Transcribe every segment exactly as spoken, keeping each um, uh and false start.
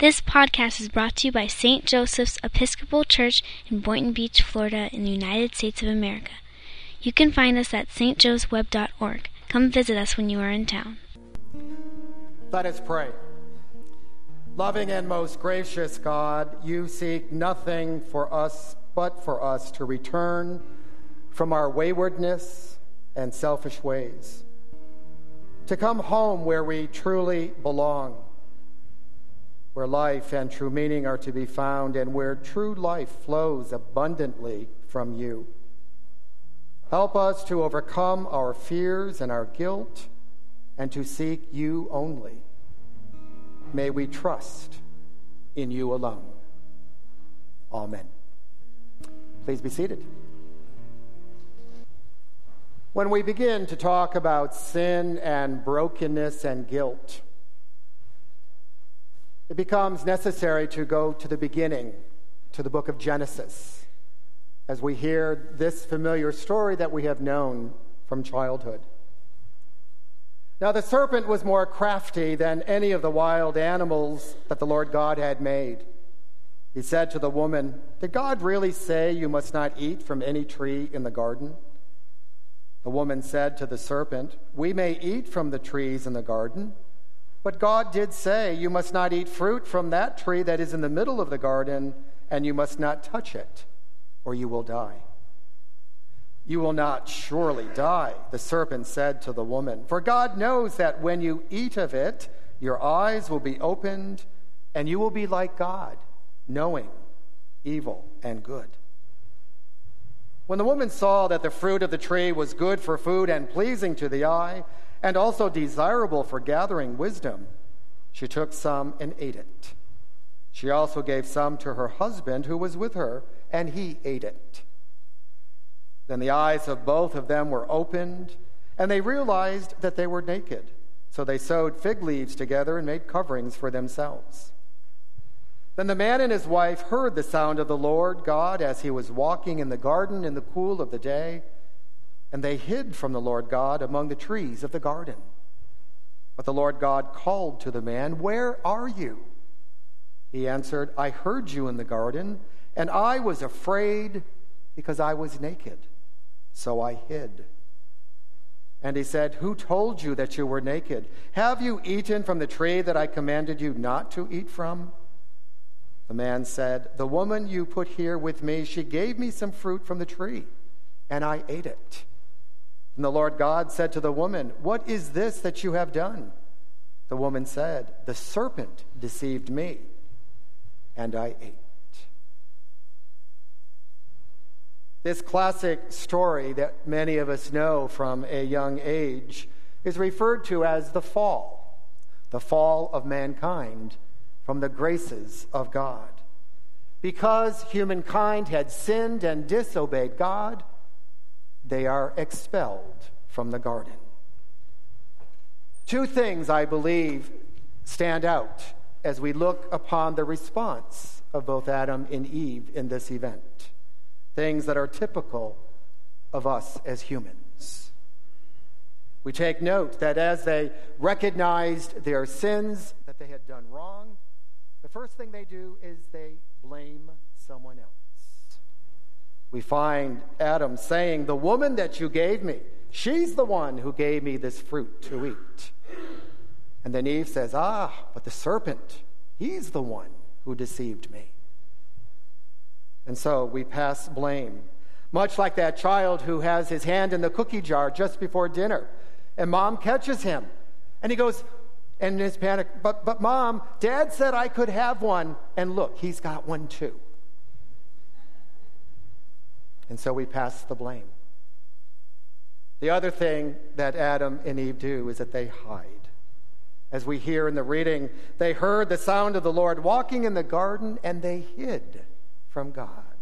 This podcast is brought to you by Saint Joseph's Episcopal Church in Boynton Beach, Florida, in the United States of America. You can find us at s t joes web dot org. Come visit us when you are in town. Let us pray. Loving and most gracious God, you seek nothing for us but for us to return from our waywardness and selfish ways, to come home where we truly belong, where life and true meaning are to be found, and where true life flows abundantly from you. Help us to overcome our fears and our guilt, and to seek you only. May we trust in you alone. Amen. Please be seated. When we begin to talk about sin and brokenness and guilt, it becomes necessary to go to the beginning, to the book of Genesis, as we hear this familiar story that we have known from childhood. Now, the serpent was more crafty than any of the wild animals that the Lord God had made. He said to the woman, "Did God really say you must not eat from any tree in the garden?" The woman said to the serpent, "We may eat from the trees in the garden, but God did say, you must not eat fruit from that tree that is in the middle of the garden, and you must not touch it, or you will die." "You will not surely die," the serpent said to the woman, "for God knows that when you eat of it, your eyes will be opened, and you will be like God, knowing evil and good." When the woman saw that the fruit of the tree was good for food and pleasing to the eye, and also desirable for gathering wisdom, she took some and ate it. She also gave some to her husband who was with her, and he ate it. Then the eyes of both of them were opened, and they realized that they were naked. So they sewed fig leaves together and made coverings for themselves. Then the man and his wife heard the sound of the Lord God as he was walking in the garden in the cool of the day, and they hid from the Lord God among the trees of the garden. But the Lord God called to the man, "Where are you?" He answered, "I heard you in the garden, and I was afraid because I was naked, so I hid." And he said, "Who told you that you were naked? Have you eaten from the tree that I commanded you not to eat from?" The man said, "The woman you put here with me, she gave me some fruit from the tree, and I ate it." And the Lord God said to the woman, "What is this that you have done?" The woman said, "The serpent deceived me, and I ate." This classic story that many of us know from a young age is referred to as the fall, the fall of mankind from the graces of God. Because humankind had sinned and disobeyed God, they are expelled from the garden. Two things, I believe, stand out as we look upon the response of both Adam and Eve in this event. Things that are typical of us as humans. We take note that as they recognized their sins, that they had done wrong, the first thing they do is they blame someone else. We find Adam saying, "The woman that you gave me, she's the one who gave me this fruit to eat." And then Eve says, "Ah, but the serpent, he's the one who deceived me." And so we pass blame, much like that child who has his hand in the cookie jar just before dinner, and mom catches him, and he goes, and in his panic, but, but mom, Dad said I could have one, and look, he's got one too. And so we pass the blame. The other thing that Adam and Eve do is that they hide. As we hear in the reading, they heard the sound of the Lord walking in the garden, and they hid from God.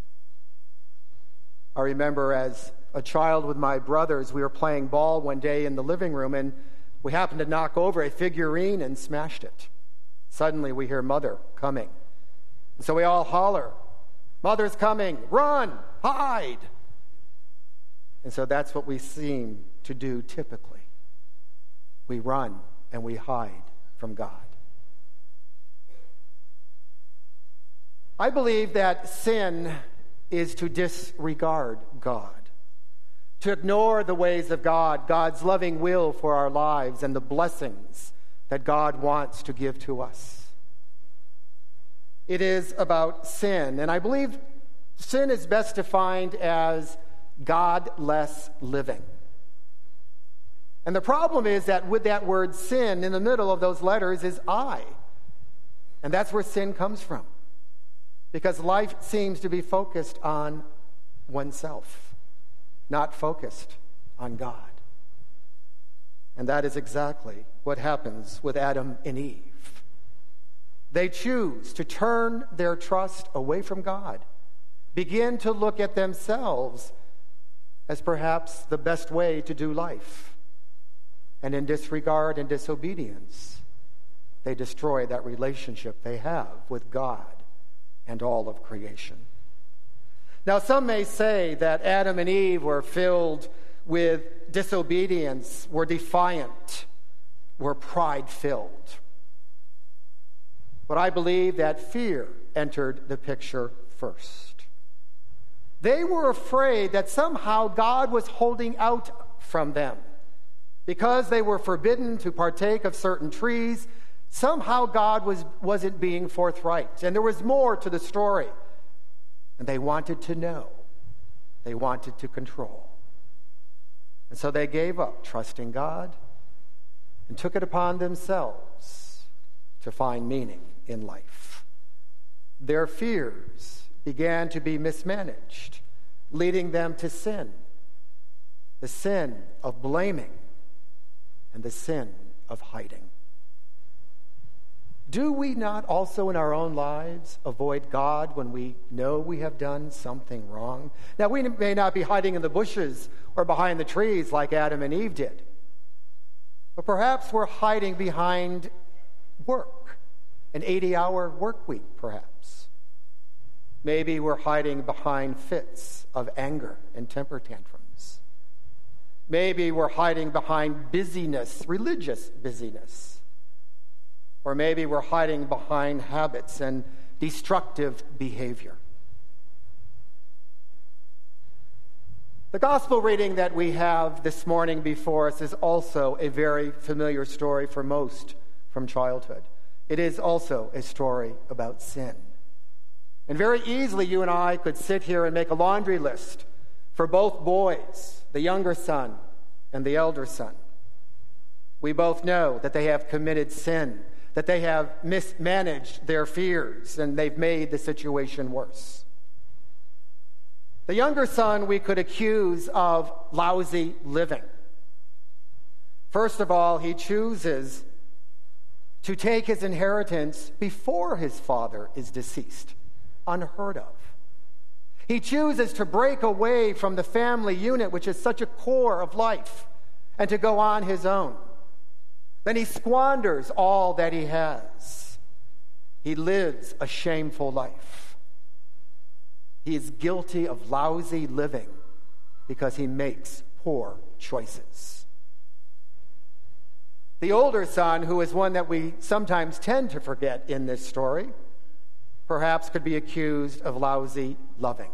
I remember as a child with my brothers, we were playing ball one day in the living room, and we happened to knock over a figurine and smashed it. Suddenly we hear Mother coming. And so we all holler, "Mother's coming, run, hide." And so that's what we seem to do typically. We run and we hide from God. I believe that sin is to disregard God, to ignore the ways of God, God's loving will for our lives and the blessings that God wants to give to us. It is about sin, and I believe sin is best defined as godless living. And the problem is that with that word sin in the middle of those letters is I. And that's where sin comes from. Because life seems to be focused on oneself, not focused on God. And that is exactly what happens with Adam and Eve. They choose to turn their trust away from God, begin to look at themselves as perhaps the best way to do life. And in disregard and disobedience, they destroy that relationship they have with God and all of creation. Now, some may say that Adam and Eve were filled with disobedience, were defiant, were pride-filled. But I believe that fear entered the picture first. They were afraid that somehow God was holding out from them. Because they were forbidden to partake of certain trees, somehow God was, wasn't being forthright. And there was more to the story. And they wanted to know. They wanted to control. And so they gave up trusting God and took it upon themselves to find meaning in life. Their fears began to be mismanaged, leading them to sin. The sin of blaming and the sin of hiding. Do we not also in our own lives avoid God when we know we have done something wrong? Now, we may not be hiding in the bushes or behind the trees like Adam and Eve did, but perhaps we're hiding behind work, an eighty-hour work week, perhaps. Maybe we're hiding behind fits of anger and temper tantrums. Maybe we're hiding behind busyness, religious busyness. Or maybe we're hiding behind habits and destructive behavior. The gospel reading that we have this morning before us is also a very familiar story for most from childhood. It is also a story about sin. And very easily you and I could sit here and make a laundry list for both boys, the younger son and the elder son. We both know that they have committed sin, that they have mismanaged their fears, and they've made the situation worse. The younger son we could accuse of lousy living. First of all, he chooses to take his inheritance before his father is deceased. Unheard of. He chooses to break away from the family unit, which is such a core of life, and to go on his own. Then he squanders all that he has. He lives a shameful life. He is guilty of lousy living because he makes poor choices. The older son, who is one that we sometimes tend to forget in this story, perhaps could be accused of lousy loving.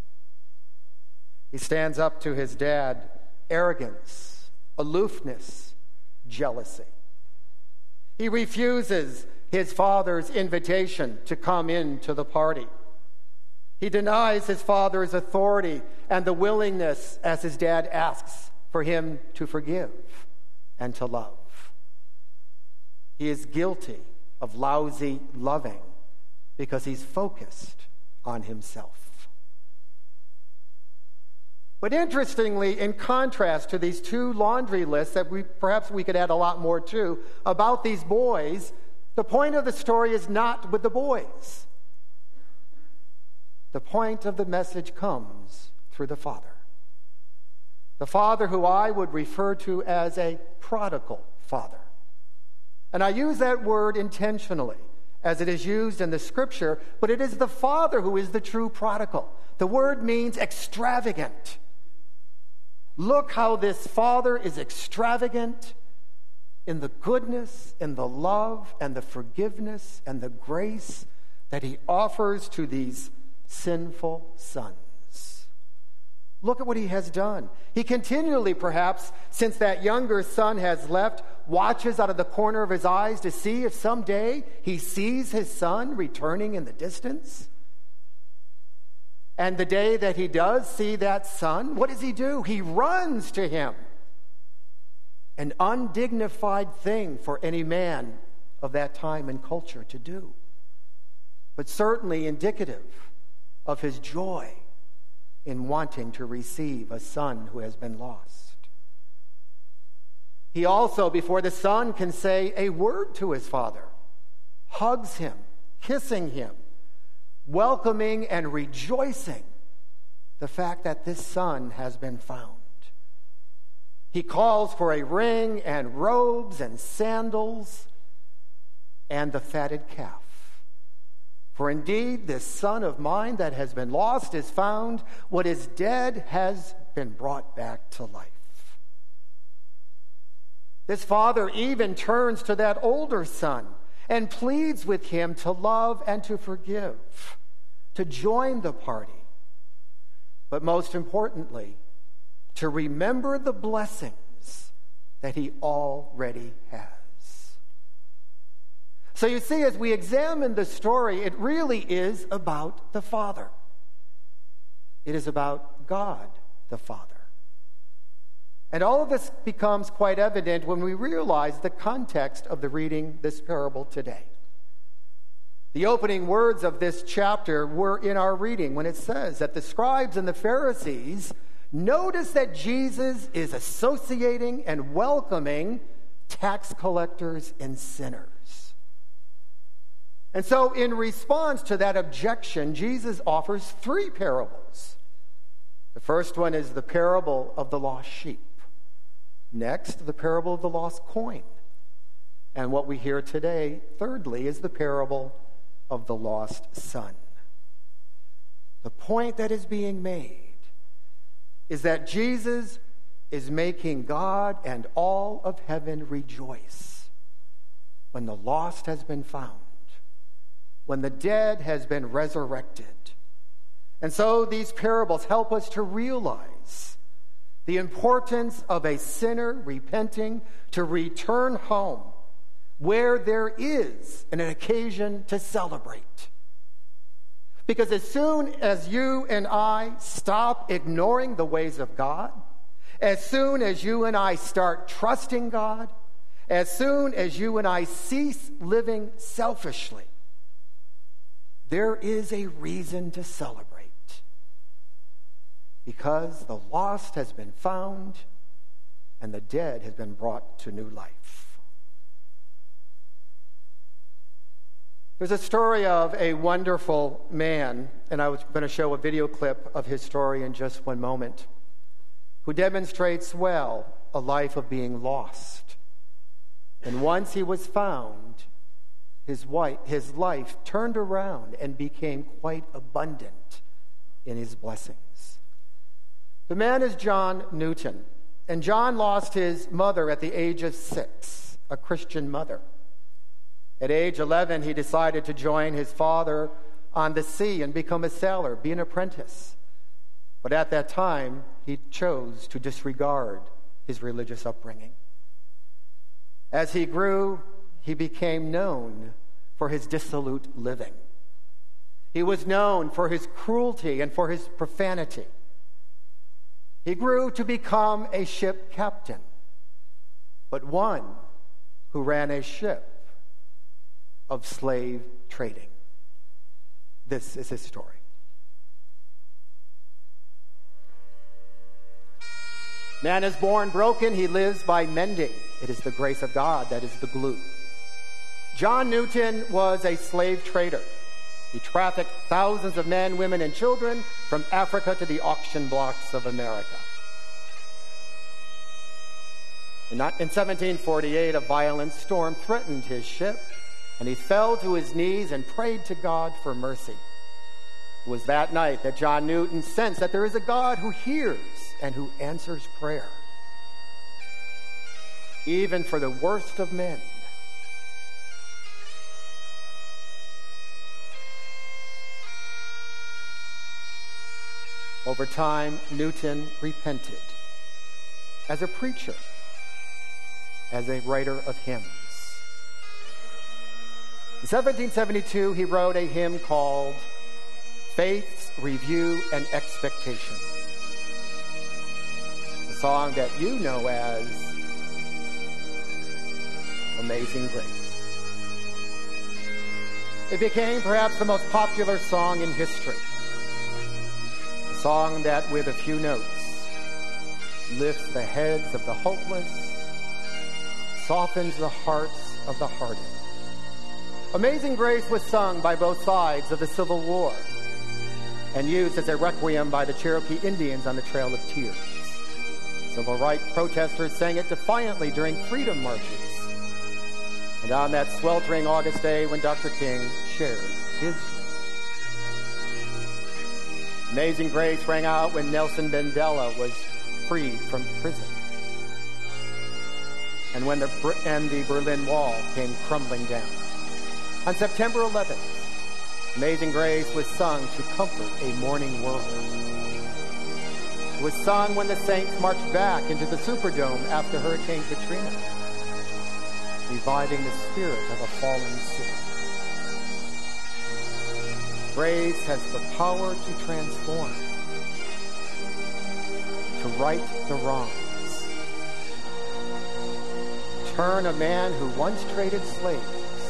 He stands up to his dad, arrogance, aloofness, jealousy. He refuses his father's invitation to come into the party. He denies his father's authority and the willingness, as his dad asks, for him to forgive and to love. He is guilty of lousy loving because he's focused on himself. But interestingly, in contrast to these two laundry lists that we perhaps we could add a lot more to about these boys, the point of the story is not with the boys. The point of the message comes through the father. The father who I would refer to as a prodigal father. And I use that word intentionally, as it is used in the scripture, but it is the father who is the true prodigal. The word means extravagant. Look how this father is extravagant in the goodness, in the love, and the forgiveness, and the grace that he offers to these sinful sons. Look at what he has done. He continually, perhaps, since that younger son has left, watches out of the corner of his eyes to see if someday he sees his son returning in the distance. And the day that he does see that son, what does he do? He runs to him. An undignified thing for any man of that time and culture to do, but certainly indicative of his joy in wanting to receive a son who has been lost. He also, before the son can say a word to his father, hugs him, kissing him, welcoming and rejoicing the fact that this son has been found. He calls for a ring and robes and sandals and the fatted calf. For indeed, this son of mine that has been lost is found. What is dead has been brought back to life. This father even turns to that older son and pleads with him to love and to forgive, to join the party. But most importantly, to remember the blessings that he already has. So you see, as we examine the story, it really is about the Father. It is about God the Father. And all of this becomes quite evident when we realize the context of the reading this parable today. The opening words of this chapter were in our reading when it says that the scribes and the Pharisees notice that Jesus is associating and welcoming tax collectors and sinners. And so in response to that objection, Jesus offers three parables. The first one is the parable of the lost sheep. Next, the parable of the lost coin. And what we hear today, thirdly, is the parable of the lost son. The point that is being made is that Jesus is making God and all of heaven rejoice when the lost has been found, when the dead has been resurrected. And so these parables help us to realize the importance of a sinner repenting to return home where there is an occasion to celebrate. Because as soon as you and I stop ignoring the ways of God, as soon as you and I start trusting God, as soon as you and I cease living selfishly, there is a reason to celebrate. Because the lost has been found and the dead has been brought to new life. There's a story of a wonderful man, and I was going to show a video clip of his story in just one moment, who demonstrates well a life of being lost. And once he was found, his, wife, his life turned around and became quite abundant in his blessings. The man is John Newton, and John lost his mother at the age of six, a Christian mother. At age eleven, he decided to join his father on the sea and become a sailor, be an apprentice. But at that time, he chose to disregard his religious upbringing. As he grew, he became known for his dissolute living. He was known for his cruelty and for his profanity. He grew to become a ship captain, but one who ran a ship of slave trading. This is his story. Man is born broken, he lives by mending. It is the grace of God that is the glue. John Newton was a slave trader. He trafficked thousands of men, women, and children from Africa to the auction blocks of America. In seventeen forty-eight, a violent storm threatened his ship, and he fell to his knees and prayed to God for mercy. It was that night that John Newton sensed that there is a God who hears and who answers prayer, even for the worst of men. Over time, Newton repented as a preacher, as a writer of hymns. In seventeen seventy-two, he wrote a hymn called Faith's Review and Expectation, a song that you know as Amazing Grace. It became perhaps the most popular song in history, a song that with a few notes lifts the heads of the hopeless, softens the hearts of the hardened. Amazing Grace was sung by both sides of the Civil War and used as a requiem by the Cherokee Indians on the Trail of Tears. Civil rights protesters sang it defiantly during freedom marches. And on that sweltering August day when Doctor King shared his dream. Amazing Grace rang out when Nelson Mandela was freed from prison. And when the, and the Berlin Wall came crumbling down. On September eleventh, Amazing Grace was sung to comfort a mourning world. It was sung when the Saints marched back into the Superdome after Hurricane Katrina, reviving the spirit of a fallen city. Grace has the power to transform, to right the wrongs, turn a man who once traded slaves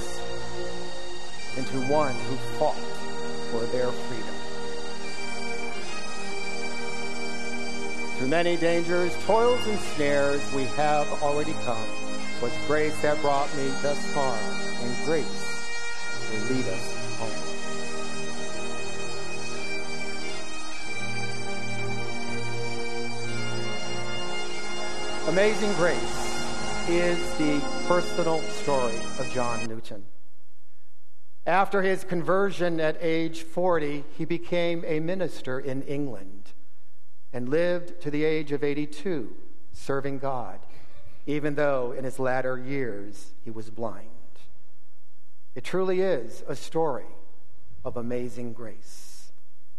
into one who fought for their freedom. Through many dangers, toils, and snares we have already come. 'Twas grace that brought me thus far, and grace will lead us home. Amazing Grace is the personal story of John Newton. After his conversion at age forty, he became a minister in England and lived to the age of eighty-two, serving God, even though in his latter years he was blind. It truly is a story of amazing grace.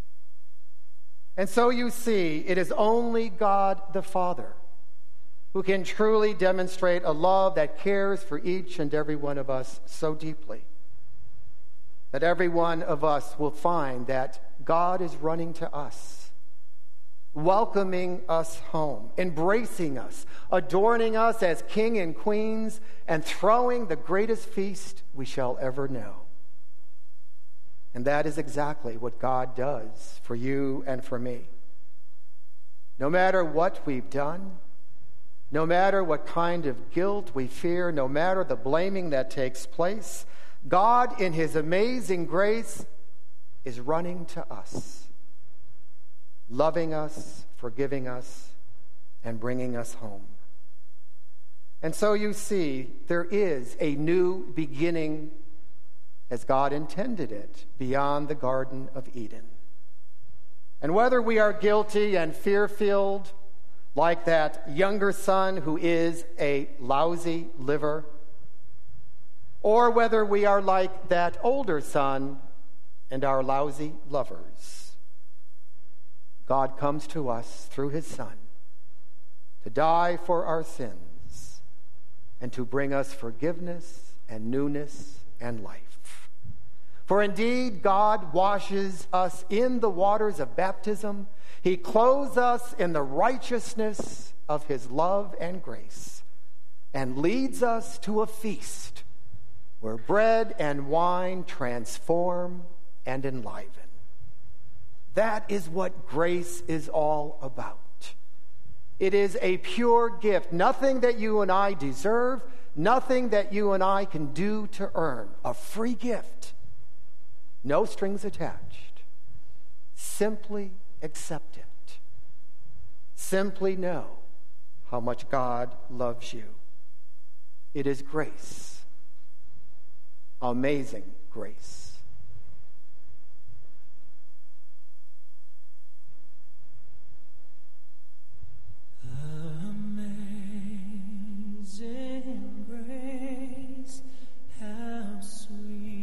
And so you see, it is only God the Father who can truly demonstrate a love that cares for each and every one of us so deeply that every one of us will find that God is running to us, welcoming us home, embracing us, adorning us as king and queens, and throwing the greatest feast we shall ever know. And that is exactly what God does for you and for me. No matter what we've done, no matter what kind of guilt we fear, no matter the blaming that takes place, God, in his amazing grace, is running to us, loving us, forgiving us, and bringing us home. And so you see, there is a new beginning as God intended it beyond the Garden of Eden. And whether we are guilty and fear-filled, like that younger son who is a lousy liver, or whether we are like that older son and our lousy lovers, God comes to us through his Son to die for our sins and to bring us forgiveness and newness and life. For indeed, God washes us in the waters of baptism. He clothes us in the righteousness of his love and grace and leads us to a feast where bread and wine transform and enliven. That is what grace is all about. It is a pure gift, nothing that you and I deserve, nothing that you and I can do to earn. A free gift, no strings attached. Simply accept it. Simply know how much God loves you. It is grace. Amazing grace. Amazing grace, how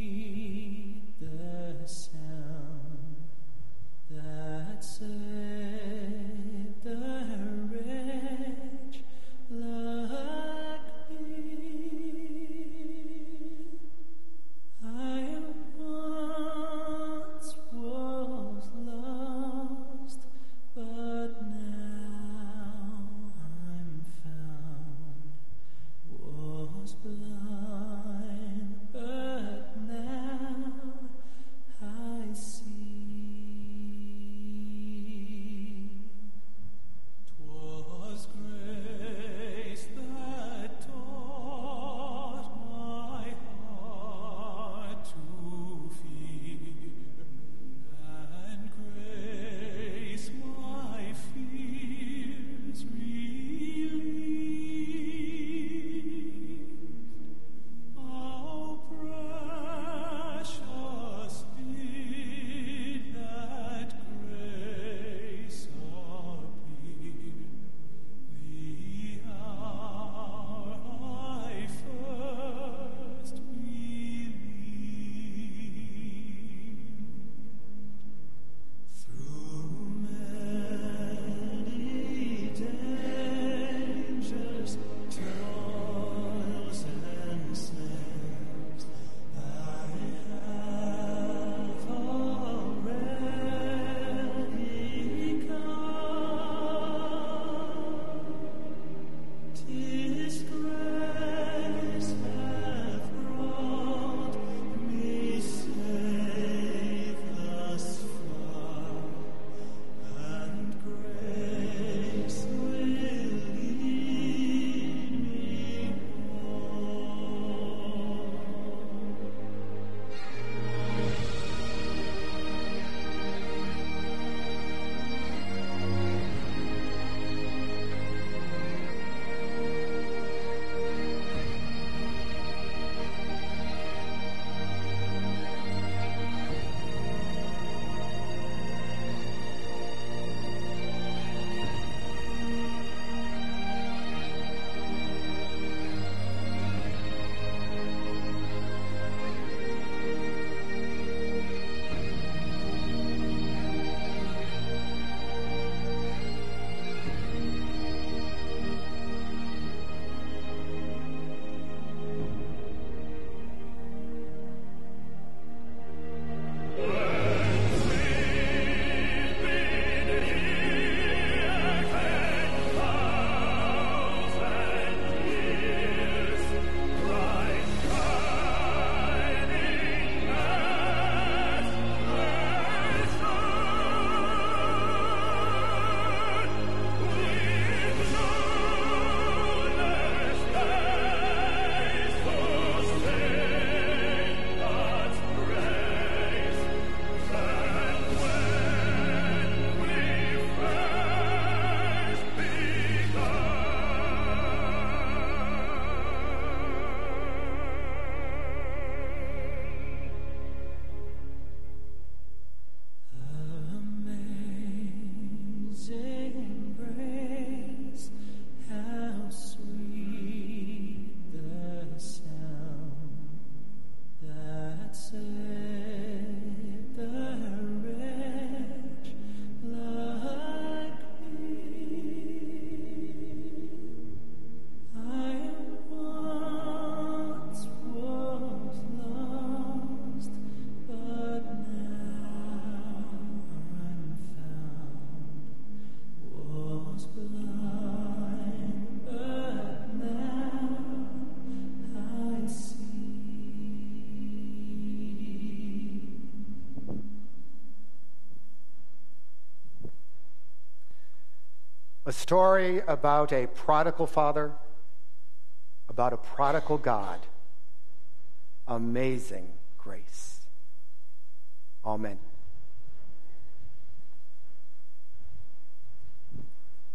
sweet the sound that saved A story about a prodigal father, about a prodigal God. Amazing grace. Amen.